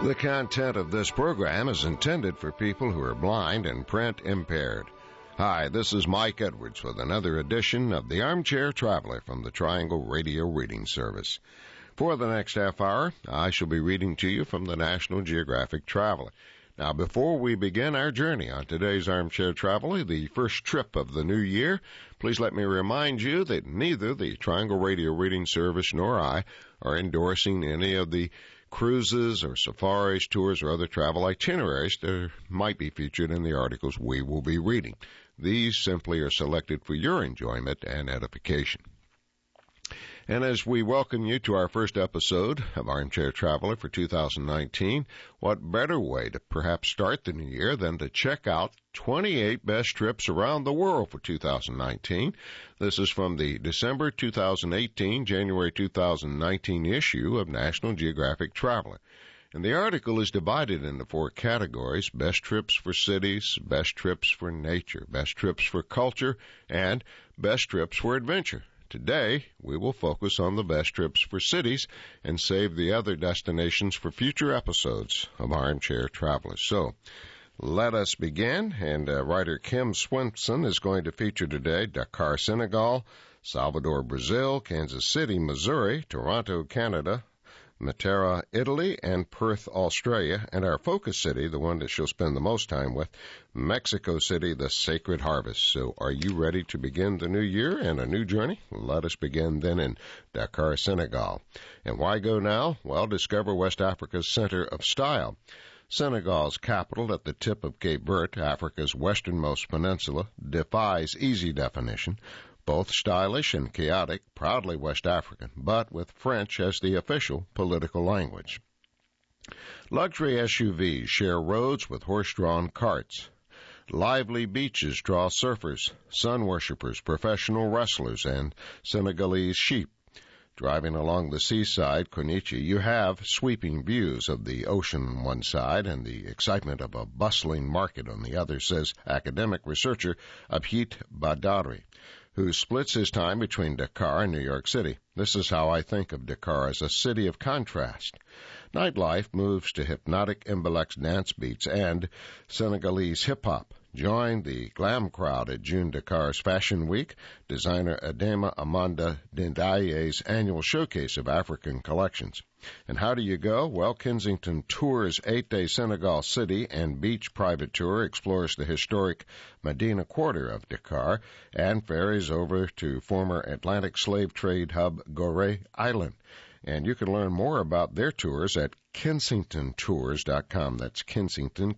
The content of this program is intended for people who are blind and print impaired. Hi, this is Mike Edwards with another edition of the Armchair Traveler from the Triangle Radio Reading Service. For the next half hour, I shall be reading to you from the National Geographic Traveler. Now, before we begin our journey on today's Armchair Traveler, the first trip of the new year, please let me remind you that neither the Triangle Radio Reading Service nor I are endorsing any of the cruises or safaris, tours, or other travel itineraries that might be featured in the articles we will be reading. These simply are selected for your enjoyment and edification. And as we welcome you to our first episode of Armchair Traveler for 2019, what better way to perhaps start the new year than to check out 28 best trips around the world for 2019. This is from the December 2018, January 2019 issue of National Geographic Traveler. And the article is divided into 4 categories: best trips for cities, best trips for nature, best trips for culture, and best trips for adventure. Today, we will focus on the best trips for cities and save the other destinations for future episodes of Armchair Travelers. So, let us begin, and writer Kim Swenson is going to feature today Dakar, Senegal, Salvador, Brazil, Kansas City, Missouri, Toronto, Canada, Matera, Italy, and Perth, Australia, and our focus city, the one that she'll spend the most time with, Mexico City, the Sacred Harvest. So are you ready to begin the new year and a new journey? Let us begin then in Dakar, Senegal. And why go now? Well, discover West Africa's center of style. Senegal's capital at the tip of Cape Verde, Africa's westernmost peninsula, defies easy definition. Both stylish and chaotic, proudly West African, but with French as the official political language. Luxury SUVs share roads with horse-drawn carts. Lively beaches draw surfers, sun worshippers, professional wrestlers, and Senegalese sheep. Driving along the seaside, Konichi, you have sweeping views of the ocean on one side and the excitement of a bustling market on the other, says academic researcher Abhit Badari, who splits his time between Dakar and New York City. This is how I think of Dakar as a city of contrast. Nightlife moves to hypnotic Mbalax dance beats and Senegalese hip-hop. Join the glam crowd at June Dakar's Fashion Week, designer Adema Amanda Dendaye's annual showcase of African collections. And how do you go? Well, Kensington Tours' 8-day Senegal City and Beach private tour explores the historic Medina Quarter of Dakar and ferries over to former Atlantic slave trade hub Gorée Island. And you can learn more about their tours at KensingtonTours.com. That's Kensington,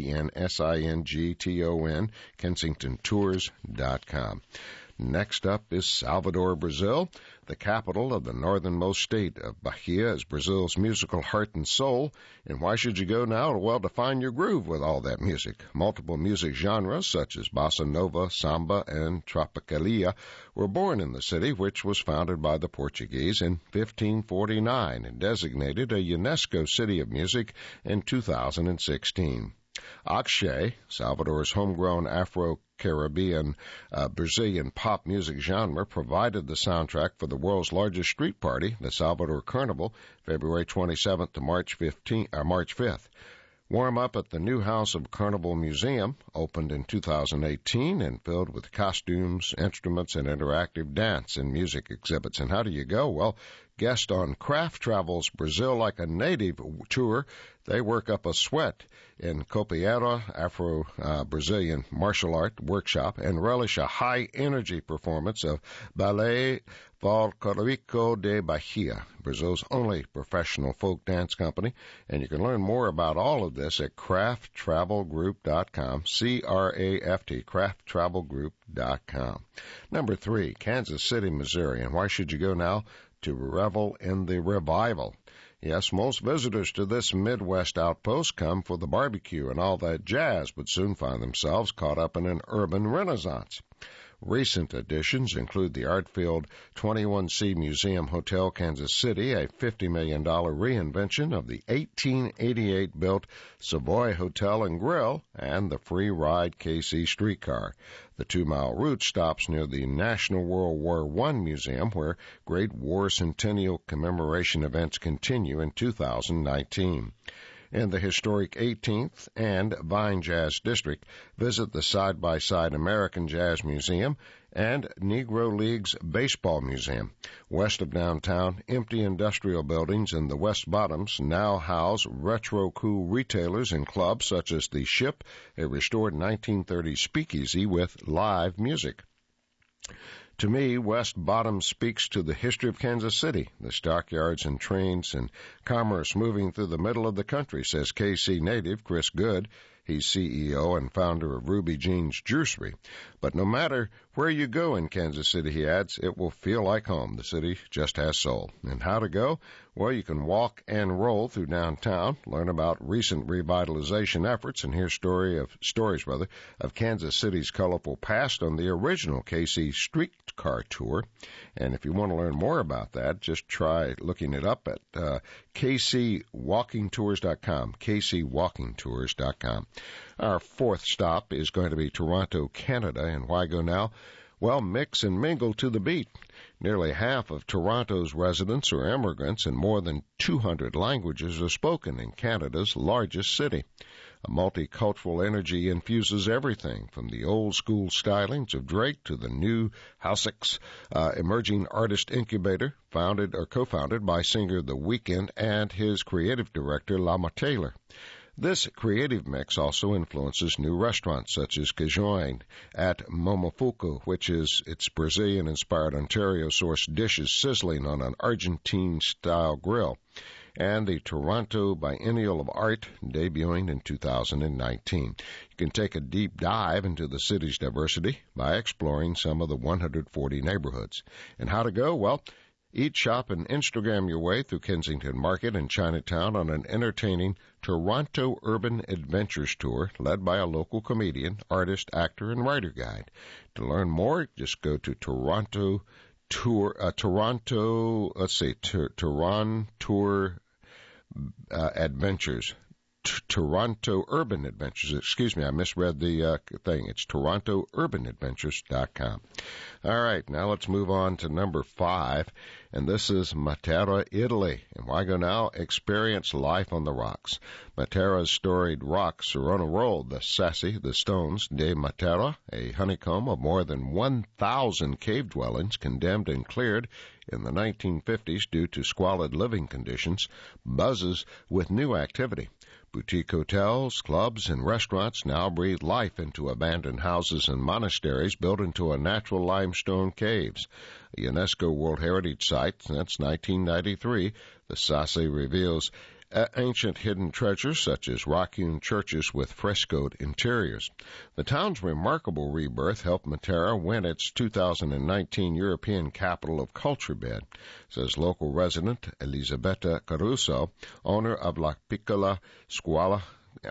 Kensington, KensingtonTours.com. Next up is Salvador, Brazil. The capital of the northernmost state of Bahia is Brazil's musical heart and soul. And why should you go now? Well, to find your groove with all that music. Multiple music genres such as bossa nova, samba, and tropicalia were born in the city, which was founded by the Portuguese in 1549 and designated a UNESCO City of Music in 2016. Akshay, Salvador's homegrown Afro-Caribbean Brazilian pop music genre, provided the soundtrack for the world's largest street party, the Salvador Carnival, February 27th to March 5th. Warm up at the new House of Carnival Museum, opened in 2018 and filled with costumes, instruments, and interactive dance and music exhibits. And how do you go? Well, guest on Craft Travel's Brazil Like a Native tour. They work up a sweat in Copiera, Afro-Brazilian martial art workshop, and relish a high-energy performance of Ballet Folclórico de Bahia, Brazil's only professional folk dance company. And you can learn more about all of this at crafttravelgroup.com, C-R-A-F-T, crafttravelgroup.com. Number 3, Kansas City, Missouri. And why should you go now? To revel in the revival. Yes, most visitors to this Midwest outpost come for the barbecue and all that jazz, but soon find themselves caught up in an urban renaissance. Recent additions include the art-filled 21C Museum Hotel, Kansas City, a $50 million reinvention of the 1888-built Savoy Hotel and Grill, and the free ride KC streetcar. The 2-mile route stops near the National World War I Museum, where Great War Centennial commemoration events continue in 2019. In the historic 18th and Vine Jazz District, visit the Side-by-Side American Jazz Museum and Negro Leagues Baseball Museum. West of downtown, empty industrial buildings in the West Bottoms now house retro-cool retailers and clubs such as The Ship, a restored 1930s speakeasy with live music. To me, West Bottom speaks to the history of Kansas City, the stockyards and trains and commerce moving through the middle of the country, says KC native Chris Good. He's CEO and founder of Ruby Jean's Juicery. But no matter where you go in Kansas City, he adds, it will feel like home. The city just has soul. And how to go? Well, you can walk and roll through downtown, learn about recent revitalization efforts, and hear stories of Kansas City's colorful past on the original KC Streetcar Tour. And if you want to learn more about that, just try looking it up at kcwalkingtours.com, kcwalkingtours.com. Our fourth stop is going to be Toronto, Canada. And why go now? Well, mix and mingle to the beat. Nearly half of Toronto's residents are immigrants, and more than 200 languages are spoken in Canada's largest city. A multicultural energy infuses everything from the old-school stylings of Drake to the new Housix emerging artist incubator, founded or co-founded by singer The Weeknd and his creative director, Lama Taylor. This creative mix also influences new restaurants such as Cajoin at Momofuku, which is its Brazilian-inspired Ontario-sourced dishes sizzling on an Argentine-style grill, and the Toronto Biennial of Art, debuting in 2019. You can take a deep dive into the city's diversity by exploring some of the 140 neighborhoods. And how to go? Well, eat, shop, and Instagram your way through Kensington Market and Chinatown on an entertaining Toronto Urban Adventures Tour led by a local comedian, artist, actor, and writer guide. To learn more, just go to Toronto Adventures. Toronto Urban Adventures. Excuse me, I misread the thing. It's TorontoUrbanAdventures.com. All right, now let's move on to number 5, and this is Matera, Italy. And why go now? Experience life on the rocks. Matera's storied rocks are on a roll. The Sassi, the Stones de Matera, a honeycomb of more than 1,000 cave dwellings condemned and cleared in the 1950s due to squalid living conditions, buzzes with new activity. Boutique hotels, clubs, and restaurants now breathe life into abandoned houses and monasteries built into a natural limestone caves. A UNESCO World Heritage Site since 1993, the Sassi reveals ancient hidden treasures such as rock-hewn churches with frescoed interiors. The town's remarkable rebirth helped Matera win its 2019 European Capital of Culture bid, says local resident Elisabetta Caruso, owner of La Piccola Scuola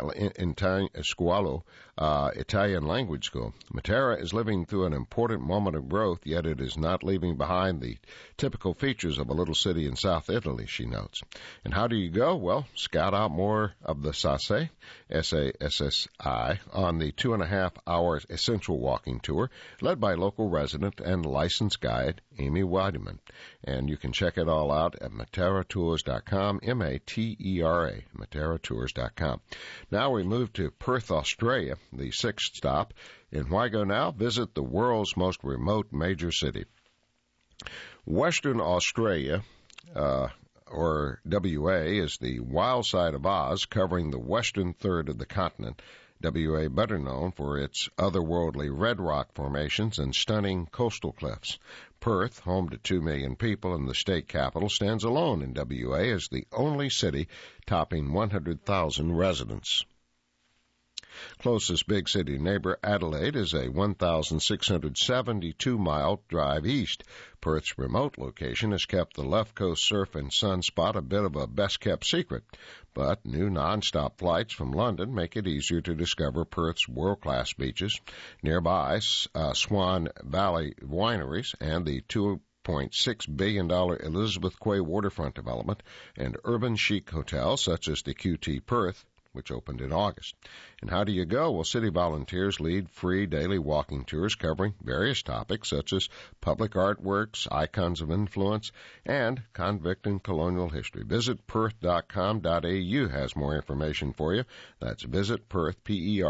Italian language school. Matera is living through an important moment of growth, yet it is not leaving behind the typical features of a little city in South Italy, she notes. And how do you go? Well, scout out more of the Sassi, S-A-S-S-I, on the 2.5-hour essential walking tour, led by local resident and licensed guide Amy Weideman. And you can check it all out at materatours.com, M-A-T-E-R-A, materatours.com. Now we move to Perth, Australia, the 6th stop. And why go now? Visit the world's most remote major city. Western Australia, or WA, is the wild side of Oz, covering the western third of the continent. WA better known for its otherworldly red rock formations and stunning coastal cliffs. Perth, home to 2 million people and the state capital, stands alone in WA as the only city topping 100,000 residents. Closest big city neighbor, Adelaide, is a 1,672-mile drive east. Perth's remote location has kept the left coast surf and sun spot a bit of a best-kept secret, but new non-stop flights from London make it easier to discover Perth's world-class beaches. Nearby, Swan Valley Wineries and the $2.6 billion Elizabeth Quay waterfront development and urban chic hotels such as the QT Perth which opened in August. And how do you go? Well, city volunteers lead free daily walking tours covering various topics such as public artworks, icons of influence, and convict and colonial history. Visit perth.com.au has more information for you. That's visit Perth,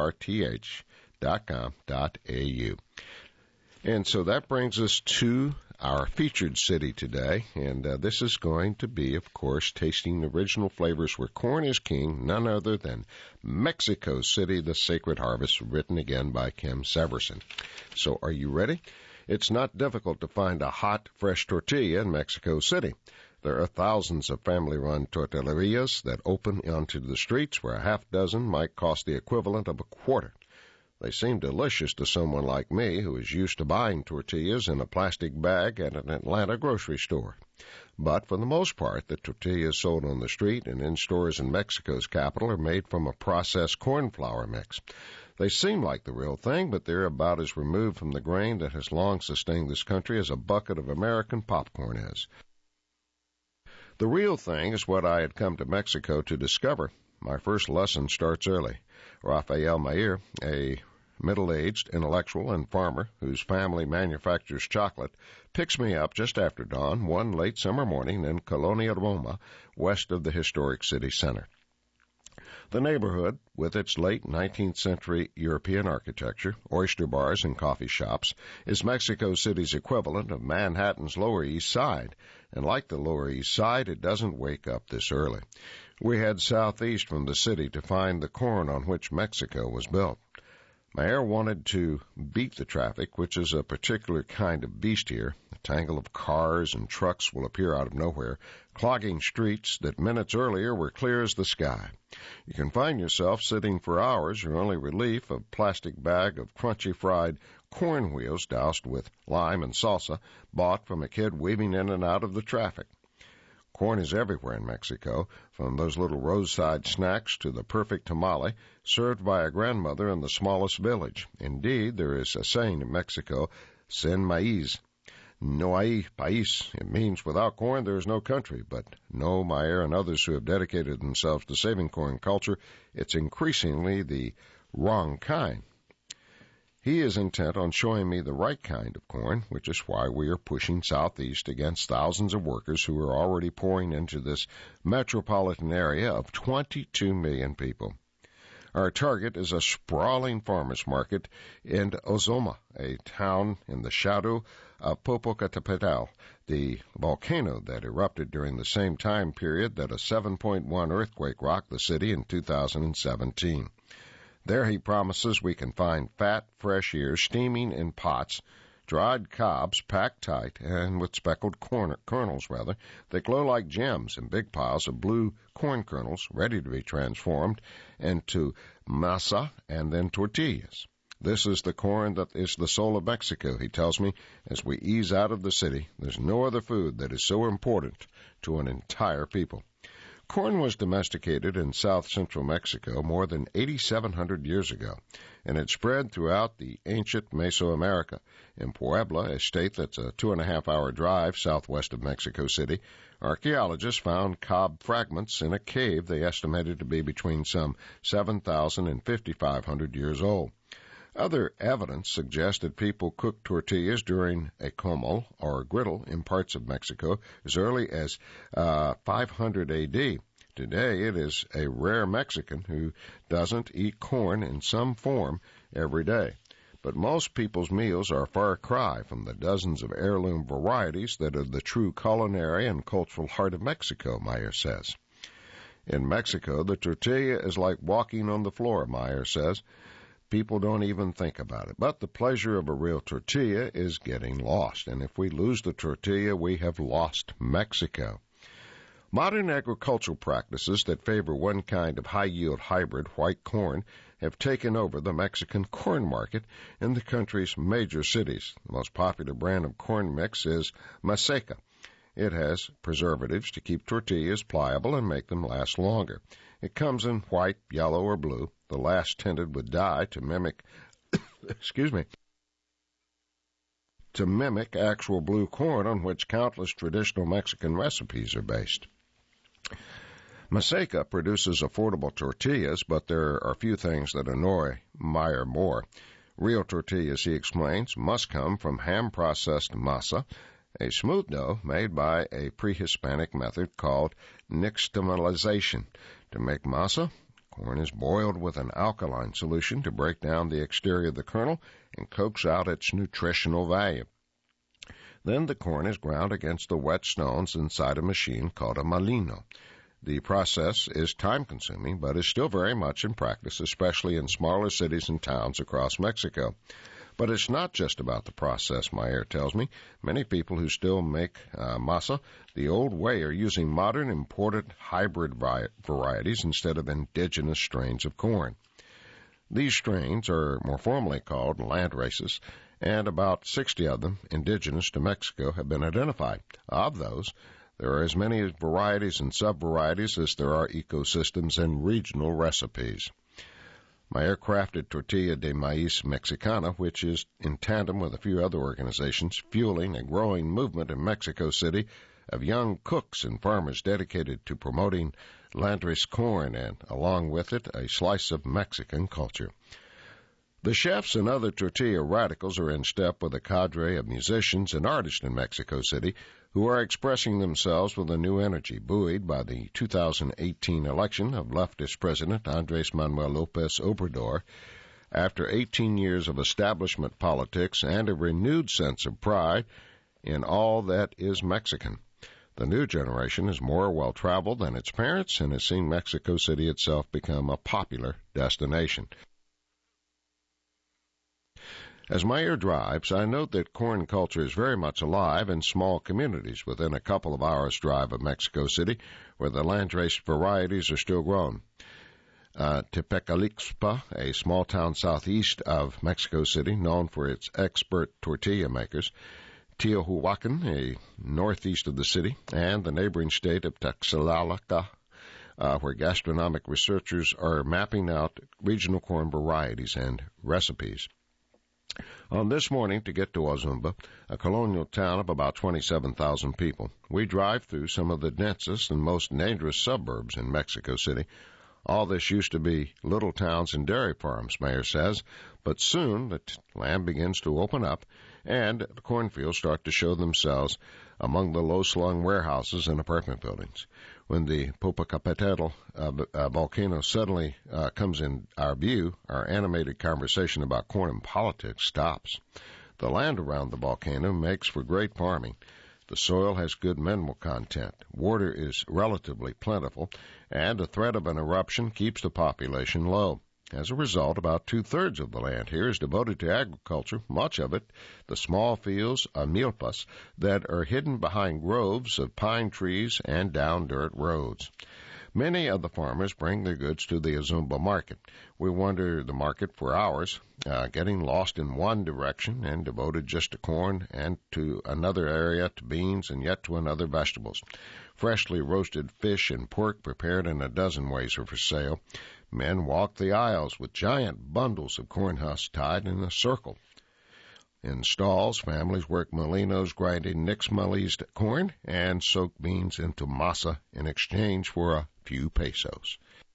PERTH.com.au. And so that brings us to our featured city today, and this is going to be, of course, tasting the original flavors where corn is king, none other than Mexico City, the Sacred Harvest, written again by Kim Severson. So are you ready? It's not difficult to find a hot, fresh tortilla in Mexico City. There are thousands of family-run tortillerias that open onto the streets where a half dozen might cost the equivalent of a quarter. They seem delicious to someone like me who is used to buying tortillas in a plastic bag at an Atlanta grocery store. But for the most part, the tortillas sold on the street and in stores in Mexico's capital are made from a processed corn flour mix. They seem like the real thing, but they're about as removed from the grain that has long sustained this country as a bucket of American popcorn is. The real thing is what I had come to Mexico to discover. My first lesson starts early. Rafael Mayer, a middle-aged intellectual and farmer whose family manufactures chocolate, picks me up just after dawn one late summer morning in Colonia Roma, west of the historic city center. The neighborhood, with its late 19th century European architecture, oyster bars, and coffee shops, is Mexico City's equivalent of Manhattan's Lower East Side, and like the Lower East Side, it doesn't wake up this early. We head southeast from the city to find the corn on which Mexico was built. Mayer wanted to beat the traffic, which is a particular kind of beast here. A tangle of cars and trucks will appear out of nowhere, clogging streets that minutes earlier were clear as the sky. You can find yourself sitting for hours, your only relief a plastic bag of crunchy fried corn wheels doused with lime and salsa, bought from a kid weaving in and out of the traffic. Corn is everywhere in Mexico, from those little roadside snacks to the perfect tamale served by a grandmother in the smallest village. Indeed, there is a saying in Mexico, sin maíz, no hay país. It means without corn there is no country, but no, Mayer and others who have dedicated themselves to saving corn culture, it's increasingly the wrong kind. He is intent on showing me the right kind of corn, which is why we are pushing southeast against thousands of workers who are already pouring into this metropolitan area of 22 million people. Our target is a sprawling farmers market in Ozoma, a town in the shadow of Popocatépetl, the volcano that erupted during the same time period that a 7.1 earthquake rocked the city in 2017. There he promises we can find fat, fresh ears steaming in pots, dried cobs packed tight and with speckled kernels, that glow like gems in big piles of blue corn kernels ready to be transformed into masa and then tortillas. This is the corn that is the soul of Mexico, he tells me, as we ease out of the city. There's no other food that is so important to an entire people. Corn was domesticated in south-central Mexico more than 8,700 years ago, and it spread throughout the ancient Mesoamerica. In Puebla, a state that's a 2.5-hour drive southwest of Mexico City, archaeologists found cob fragments in a cave they estimated to be between some 7,000 and 5,500 years old. Other evidence suggests that people cooked tortillas during a comal or griddle in parts of Mexico as early as 500 A.D. Today, it is a rare Mexican who doesn't eat corn in some form every day. But most people's meals are a far cry from the dozens of heirloom varieties that are the true culinary and cultural heart of Mexico, Mayer says. In Mexico, the tortilla is like walking on the floor, Mayer says. People don't even think about it. But the pleasure of a real tortilla is getting lost. And if we lose the tortilla, we have lost Mexico. Modern agricultural practices that favor one kind of high-yield hybrid white corn have taken over the Mexican corn market in the country's major cities. The most popular brand of corn mix is Maseca. It has preservatives to keep tortillas pliable and make them last longer. It comes in white, yellow, or blue, the last tinted with dye to mimic, to mimic actual blue corn on which countless traditional Mexican recipes are based. Maseca produces affordable tortillas, but there are few things that annoy Meyer more. Real tortillas, he explains, must come from ham-processed masa, a smooth dough made by a pre-Hispanic method called nixtamalization. To make masa, corn is boiled with an alkaline solution to break down the exterior of the kernel and coax out its nutritional value. Then the corn is ground against the wet stones inside a machine called a molino. The process is time-consuming, but is still very much in practice, especially in smaller cities and towns across Mexico. But it's not just about the process, Meyer tells me. Many people who still make masa the old way are using modern imported hybrid varieties instead of indigenous strains of corn. These strains are more formally called land races, and about 60 of them, indigenous to Mexico, have been identified. Of those, there are as many varieties and sub-varieties as there are ecosystems and regional recipes. Meyer crafted Tortilla de Maíz Mexicana, which is in tandem with a few other organizations, fueling a growing movement in Mexico City of young cooks and farmers dedicated to promoting landrace corn and, along with it, a slice of Mexican culture. The chefs and other tortilla radicals are in step with a cadre of musicians and artists in Mexico City who are expressing themselves with a new energy, buoyed by the 2018 election of leftist President Andrés Manuel López Obrador. After 18 years of establishment politics and a renewed sense of pride in all that is Mexican, the new generation is more well-traveled than its parents and has seen Mexico City itself become a popular destination. As Meyer drives, I note that corn culture is very much alive in small communities within a couple of hours' drive of Mexico City, where the landrace varieties are still grown. Tepecalixpa, a small town southeast of Mexico City, known for its expert tortilla makers, Teotihuacan, a northeast of the city, and the neighboring state of Tlaxcala, where gastronomic researchers are mapping out regional corn varieties and recipes. On this morning, to get to Ozumba, a colonial town of about 27,000 people, we drive through some of the densest and most dangerous suburbs in Mexico City. All this used to be little towns and dairy farms, Meyer says, but soon the land begins to open up and the cornfields start to show themselves among the low-slung warehouses and apartment buildings. When the Popocatépetl volcano suddenly comes in our view, our animated conversation about corn and politics stops. The land around the volcano makes for great farming. The soil has good mineral content, water is relatively plentiful, and the threat of an eruption keeps the population low. As a result, about two-thirds of the land here is devoted to agriculture, much of it the small fields of milpas that are hidden behind groves of pine trees and down dirt roads. Many of the farmers bring their goods to the Ozumba market. We wander the market for hours, getting lost in one direction and devoted just to corn, and to another area to beans, and yet to another vegetables. Freshly roasted fish and pork prepared in a dozen ways are for sale. Men walk the aisles with giant bundles of corn husks tied in a circle. In stalls, families work molinos grinding nixtamalized corn and soak beans into masa in exchange for a few pesos.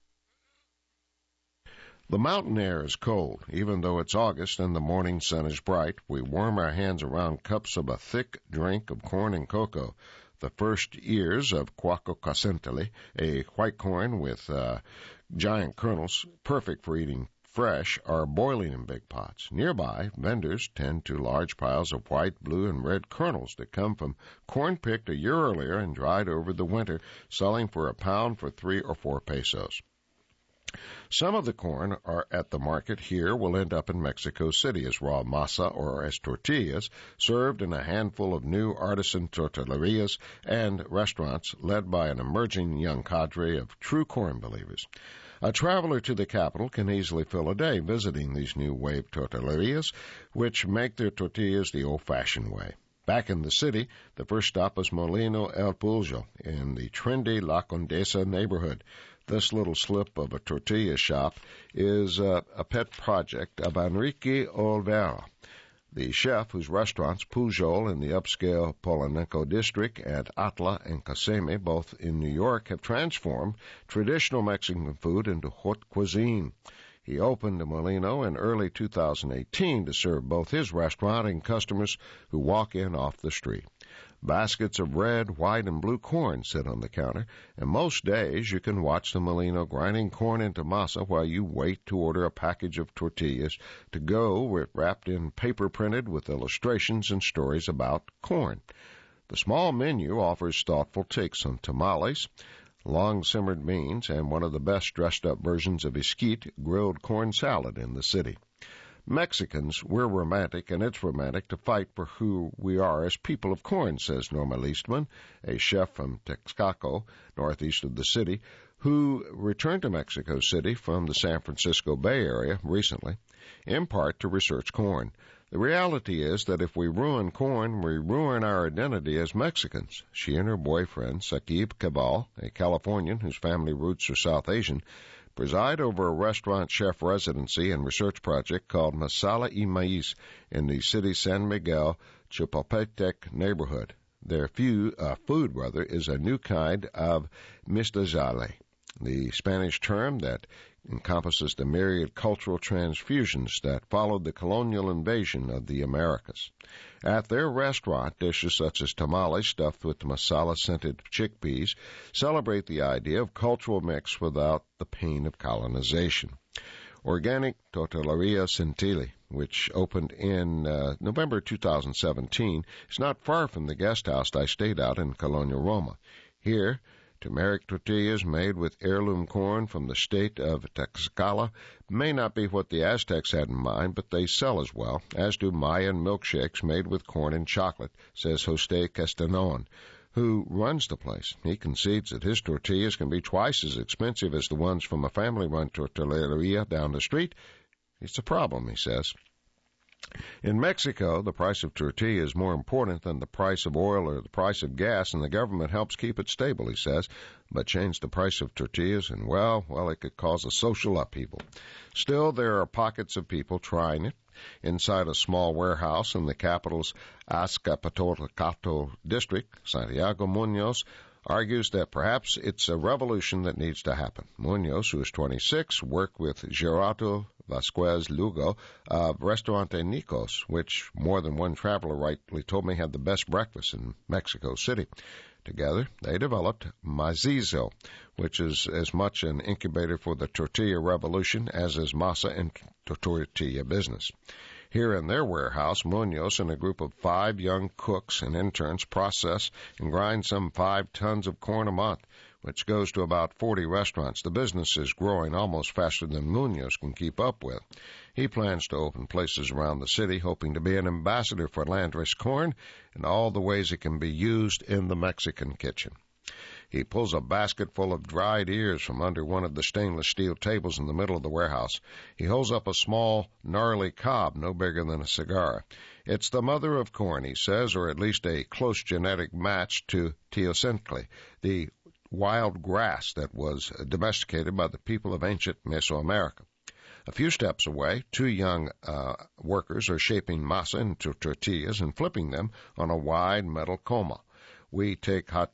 The mountain air is cold. Even though it's August and the morning sun is bright, we warm our hands around cups of a thick drink of corn and cocoa. The first ears of Cuacocacentele, a white corn with giant kernels, perfect for eating fresh, are boiling in big pots. Nearby, vendors tend to large piles of white, blue, and red kernels that come from corn picked a year earlier and dried over the winter, selling for a pound for 3 or 4 pesos. Some of the corn are at the market here will end up in Mexico City as raw masa or as tortillas, served in a handful of new artisan tortillerias and restaurants led by an emerging young cadre of true corn believers. A traveler to the capital can easily fill a day visiting these new wave tortillerias, which make their tortillas the old-fashioned way. Back in the city, the first stop was Molino El Puljo in the trendy La Condesa neighborhood. This little slip of a tortilla shop is a pet project of Enrique Olvera. The chef, whose restaurants Pujol in the upscale Polanco district and Atla and Caseme, both in New York, have transformed traditional Mexican food into haute cuisine. He opened in Molino in early 2018 to serve both his restaurant and customers who walk in off the street. Baskets of red, white, and blue corn sit on the counter, and most days you can watch the Molino grinding corn into masa while you wait to order a package of tortillas to go wrapped in paper printed with illustrations and stories about corn. The small menu offers thoughtful takes on tamales, long-simmered beans, and one of the best dressed-up versions of esquite, grilled corn salad in the city. Mexicans, we're romantic, and it's romantic to fight for who we are as people of corn, says Norma Leastman, a chef from Texcoco, northeast of the city, who returned to Mexico City from the San Francisco Bay Area recently, in part to research corn. The reality is that if we ruin corn, we ruin our identity as Mexicans. She and her boyfriend, Saqib Cabal, a Californian whose family roots are South Asian, preside over a restaurant chef residency and research project called Masala y Maíz in the city's San Miguel Chapultepec neighborhood. Their food is a new kind of mistazale, the Spanish term that encompasses the myriad cultural transfusions that followed the colonial invasion of the Americas. At their restaurant, dishes such as tamales stuffed with masala-scented chickpeas celebrate the idea of cultural mix without the pain of colonization. Organic Tortilleria Centili, which opened in November 2017, is not far from the guest house I stayed at in Colonia Roma. Here, turmeric tortillas made with heirloom corn from the state of Tlaxcala may not be what the Aztecs had in mind, but they sell as well, as do Mayan milkshakes made with corn and chocolate, says Jose Castanon, who runs the place. He concedes that his tortillas can be twice as expensive as the ones from a family-run tortilleria down the street. It's a problem, he says. In Mexico, the price of tortilla is more important than the price of oil or the price of gas, and the government helps keep it stable, he says. But change the price of tortillas, and, well, it could cause a social upheaval. Still, there are pockets of people trying it. Inside a small warehouse in the capital's Azcapotzalco district, Santiago Munoz argues that perhaps it's a revolution that needs to happen. Munoz, who is 26, worked with Gerardo Vasquez Lugo of Restaurante Nicos, which more than one traveler rightly told me had the best breakfast in Mexico City. Together, they developed Mazizo, which is as much an incubator for the tortilla revolution as is masa and tortilla business. Here in their warehouse, Munoz and a group of 5 young cooks and interns process and grind some 5 tons of corn a month, which goes to about 40 restaurants. The business is growing almost faster than Munoz can keep up with. He plans to open places around the city, hoping to be an ambassador for landrace corn and all the ways it can be used in the Mexican kitchen. He pulls a basket full of dried ears from under one of the stainless steel tables in the middle of the warehouse. He holds up a small, gnarly cob no bigger than a cigar. It's the mother of corn, he says, or at least a close genetic match to teosintli, the wild grass that was domesticated by the people of ancient Mesoamerica. A few steps away, 2 young workers are shaping masa into tortillas and flipping them on a wide metal coma. We take hot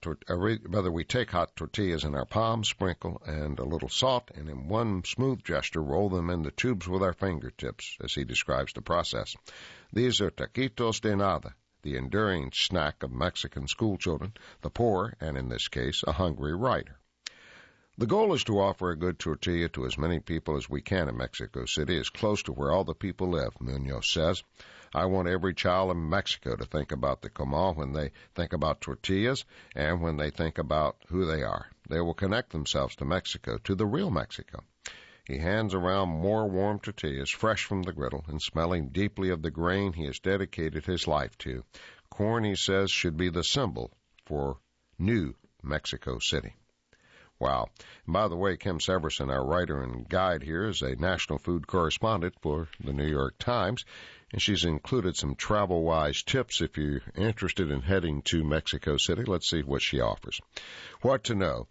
tortillas in our palms, sprinkle and a little salt, and in one smooth gesture roll them in the tubes with our fingertips, as he describes the process. These are taquitos de nada, the enduring snack of Mexican schoolchildren, the poor, and in this case, a hungry writer. The goal is to offer a good tortilla to as many people as we can in Mexico City, as close to where all the people live, Munoz says. I want every child in Mexico to think about the comal when they think about tortillas and when they think about who they are. They will connect themselves to Mexico, to the real Mexico. He hands around more warm tortillas, fresh from the griddle, and smelling deeply of the grain he has dedicated his life to. Corn, he says, should be the symbol for new Mexico City. Wow. And by the way, Kim Severson, our writer and guide here, is a national food correspondent for the New York Times, and she's included some travel-wise tips if you're interested in heading to Mexico City. Let's see what she offers. What to know.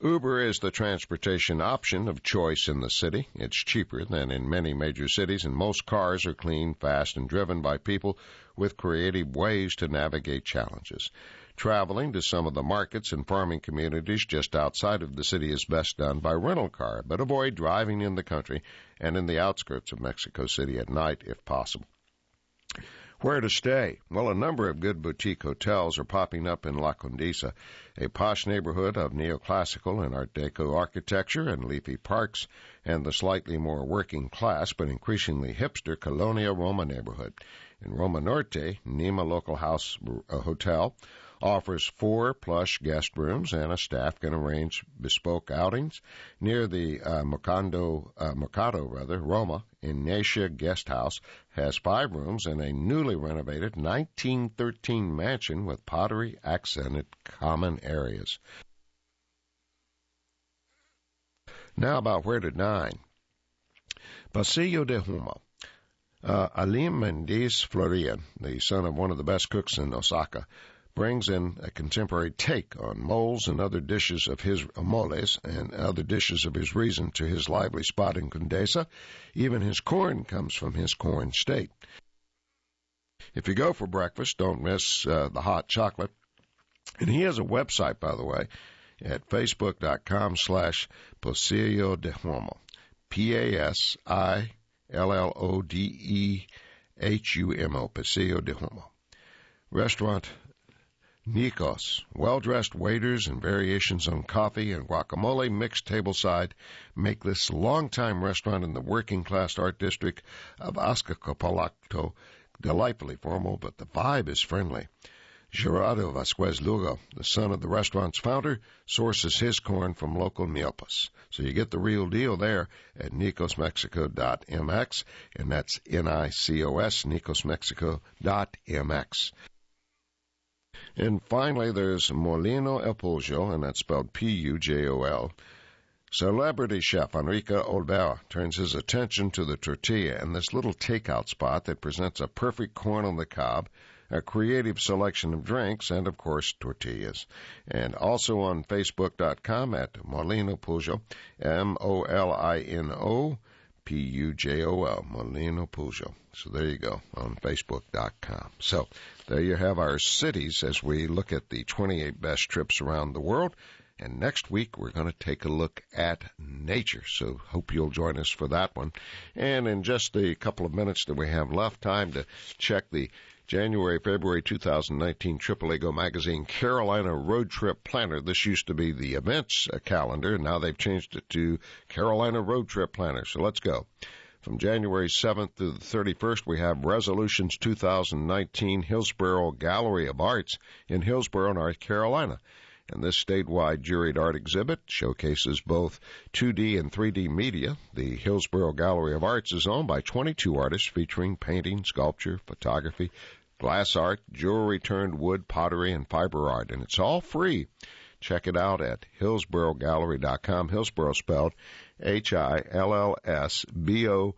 Uber is the transportation option of choice in the city. It's cheaper than in many major cities, and most cars are clean, fast, and driven by people with creative ways to navigate challenges. Traveling to some of the markets and farming communities just outside of the city is best done by rental car, but avoid driving in the country and in the outskirts of Mexico City at night if possible. Where to stay? Well, a number of good boutique hotels are popping up in La Condesa, a posh neighborhood of neoclassical and Art Deco architecture and leafy parks, and the slightly more working class but increasingly hipster Colonia Roma neighborhood. In Roma Norte, Nima Local House Hotel offers 4 plush guest rooms, and a staff can arrange bespoke outings. Near the Mercado, Roma, Ignacia Guest House has 5 rooms and a newly renovated 1913 mansion with pottery-accented common areas. Now about where to dine. Paseo de Humo. Alim Mendiz Florian, the son of one of the best cooks in Osaka, brings in a contemporary take on moles and other dishes of his moles and other dishes of his region to his lively spot in Condesa. Even his corn comes from his corn state. If you go for breakfast, don't miss the hot chocolate. And he has a website, by the way, at facebook.com/Paseo de Humo. PASILLODEHUMO, Paseo de Humo. Restaurant Nikos, well-dressed waiters and variations on coffee and guacamole mixed tableside make this long-time restaurant in the working-class art district of Azcapotzalco delightfully formal, but the vibe is friendly. Gerardo Vasquez Lugo, the son of the restaurant's founder, sources his corn from local milpas. So you get the real deal there at nicosmexico.mx, and that's NICOS, nicosmexico.mx. And finally, there's Molino El Pollo, and that's spelled Pujol. Celebrity chef Enrique Olvera turns his attention to the tortilla and this little takeout spot that presents a perfect corn on the cob, a creative selection of drinks, and, of course, tortillas. And also on Facebook.com at Molino Pujol, MOLINO PUJOL, Molino Pujol. So there you go, on Facebook.com. So there you have our cities as we look at the 28 best trips around the world. And next week, we're going to take a look at nature. So hope you'll join us for that one. And in just a couple of minutes that we have left, time to check the January-February 2019 AAA Go Magazine Carolina Road Trip Planner. This used to be the events calendar, and now they've changed it to Carolina Road Trip Planner. So let's go. From January 7th to the 31st, we have Resolutions 2019 Hillsborough Gallery of Arts in Hillsborough, North Carolina. And this statewide juried art exhibit showcases both 2D and 3D media. The Hillsborough Gallery of Arts is owned by 22 artists featuring painting, sculpture, photography, glass art, jewelry-turned wood, pottery, and fiber art. And it's all free. Check it out at HillsboroughGallery.com. Hillsborough spelled HILLSBOROUGH,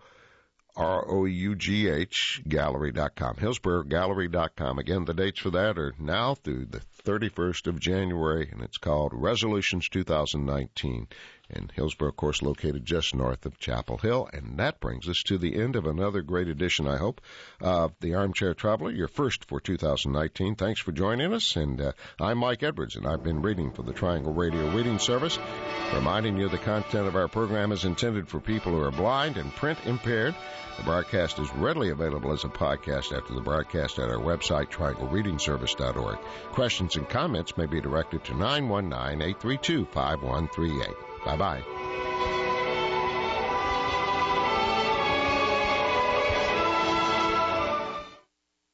Gallery.com. HillsboroughGallery.com. Again, the dates for that are now through the 31st of January, and it's called Resolutions 2019. And Hillsborough, of course, located just north of Chapel Hill. And that brings us to the end of another great edition, I hope, of The Armchair Traveler, your first for 2019. Thanks for joining us. And I'm Mike Edwards, and I've been reading for the Triangle Radio Reading Service, reminding you the content of our program is intended for people who are blind and print impaired. The broadcast is readily available as a podcast after the broadcast at our website, trianglereadingservice.org. Questions and comments may be directed to 919-832-5138. Bye-bye.